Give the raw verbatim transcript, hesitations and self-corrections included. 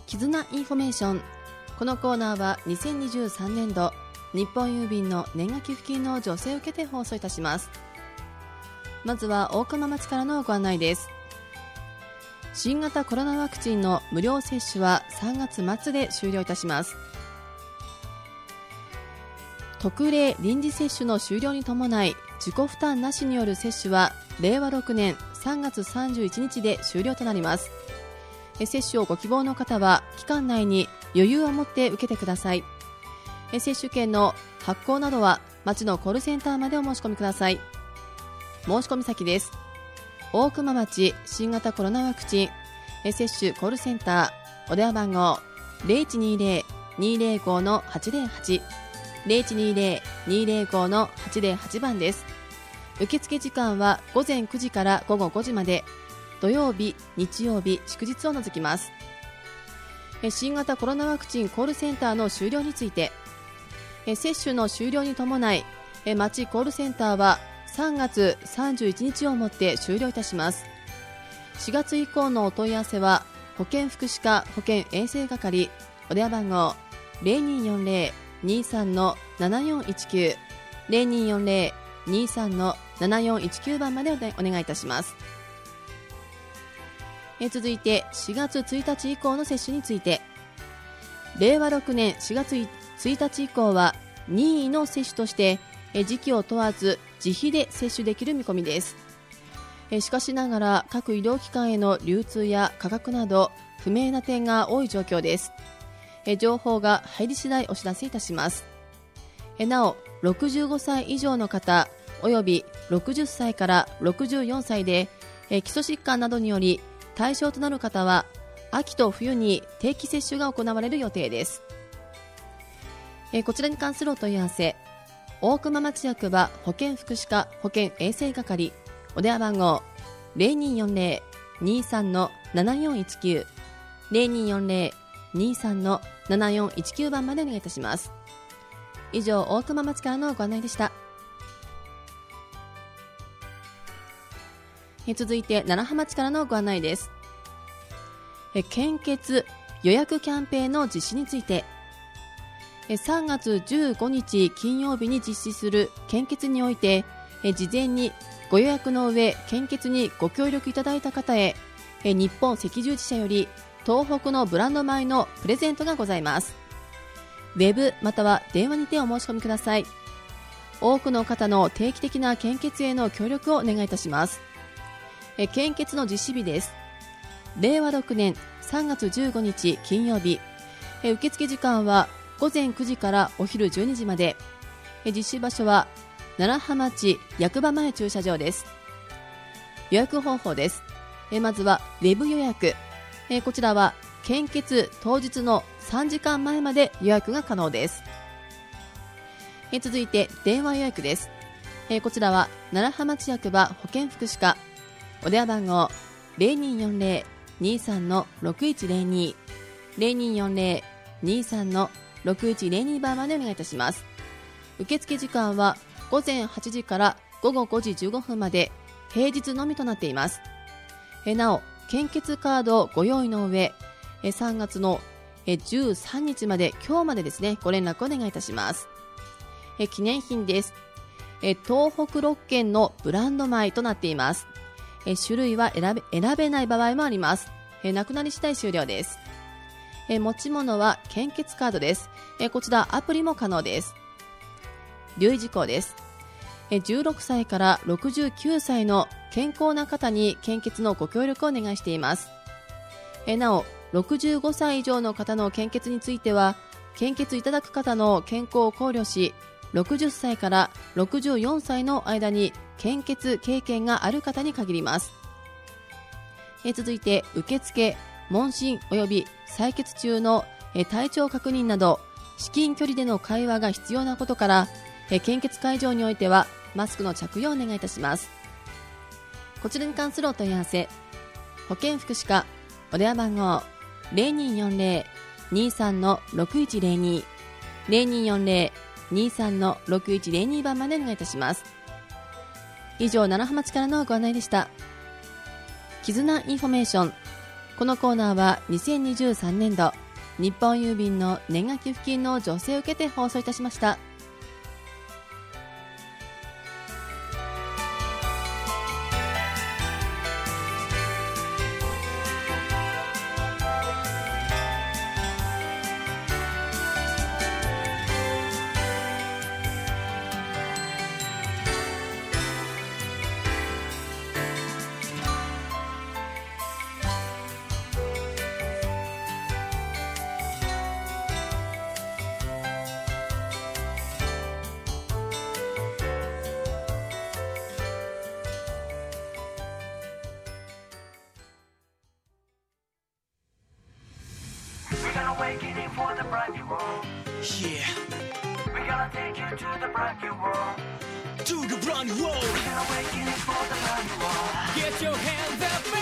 絆インフォメーション。このコーナーはにせんにじゅうさんねんど日本郵便の年賀寄付金の助成を受けて放送いたします。まずは大熊町からのご案内です。新型コロナワクチンの無料接種はさんがつまつで終了いたします。特例臨時接種の終了に伴い自己負担なしによる接種はれいわろくねんさんがつさんじゅういちにちで終了となります。接種をご希望の方は期間内に余裕を持って受けてください。接種券の発行などは町のコールセンターまでお申し込みください。申し込み先です。大熊町新型コロナワクチン接種コールセンター、お電話番号 ゼロいちにゼロ にゼロご はちゼロはち ゼロいちにゼロ にゼロご はちゼロはち番です。受付時間はごぜんくじからごごごじまで、土曜日、日曜日、祝日を除きます。新型コロナワクチンコールセンターの終了について、接種の終了に伴い町コールセンターはさんがつさんじゅういちにちをもって終了いたします。しがつ以降のお問い合わせは保健福祉課保健衛生係、お電話番号 ゼロにーよんゼロ にーさん ななよんいちきゅう ゼロにーよんゼロ にーさん ななよんいちきゅう番までお願いいたします。え続いてしがつついたち以降の接種について、れいわろくねんしがつついたち以降は任意の接種としてえ時期を問わず自費で接種できる見込みです。えしかしながら各医療機関への流通や価格など不明な点が多い状況です。え情報が入り次第お知らせいたします。えなおろくじゅうごさい以上の方およびろくじゅっさいからろくじゅうよんさいでえ基礎疾患などにより対象となる方は秋と冬に定期接種が行われる予定です。えこちらに関するお問い合わせ、大熊町役場保健福祉課保健衛生係、お電話番号 ゼロにーよんゼロ にーさん ななよんいちきゅう ゼロにーよんゼロ にーさん ななよんいちきゅう番までお願いいたします。以上、大熊町からのご案内でした。え続いて楢葉町からのご案内です。え献血予約キャンペーンの実施について、えさんがつじゅうごにち金曜日に実施する献血においてえ事前にご予約の上献血にご協力いただいた方へえ日本赤十字社より東北のブランド米のプレゼントがございます。ウェブまたは電話にてお申し込みください。多くの方の定期的な献血への協力をお願いいたします。え献血の実施日です。れいわろくねんさんがつじゅうごにち金曜日、え受付時間はごぜんくじからお昼じゅうにじまで、え実施場所は楢葉町役場前駐車場です。予約方法です。えまずはウェブ予約、えこちらは献血当日のさんじかんまえまで予約が可能です。え続いて電話予約です。えこちらは楢葉町役場保健福祉課、お電話番号 ゼロにーよんゼロ にーさん ろくいちゼロに ゼロにーよんゼロ にーさん ろくいちゼロに番までお願いいたします。受付時間はごぜんはちじからごごごじじゅうごふんまで、平日のみとなっています。えなお献血カードをご用意の上えさんがつのえじゅうさんにちまで、今日までですね、ご連絡お願いいたします。え記念品です。え東北ろっけんのブランド米となっています。え種類は選べ、選べない場合もあります。えなくなり次第終了です。え持ち物は献血カードです。えこちらアプリも可能です。留意事項です。えじゅうろくさいからろくじゅうきゅうさいの健康な方に献血のご協力をお願いしています。えなおろくじゅうごさい以上の方の献血については、献血いただく方の健康を考慮し、ろくじゅっさいからろくじゅうよんさいの間に献血経験がある方に限ります。え続いて受付、問診及び採血中のえ体調確認など至近距離での会話が必要なことから、え献血会場においてはマスクの着用をお願いいたします。こちらに関するお問い合わせ、保健福祉課、お電話番号 ゼロにーよんゼロ にーさん ろくいちゼロに ゼロにーよんゼロ にーさん ろくいちゼロに番までお願いいたします。以上、楢葉町からのご案内でした。絆インフォメーション。 このコーナーはにせんにじゅうさんねんど日本郵便の年賀寄付金の助成を受けて放送いたしました。 Awakening for the brand new world. Yeah. We're gonna take you to the brand new world. To the brand new world. We're gonna awakening for the brand new world. Get your hands up.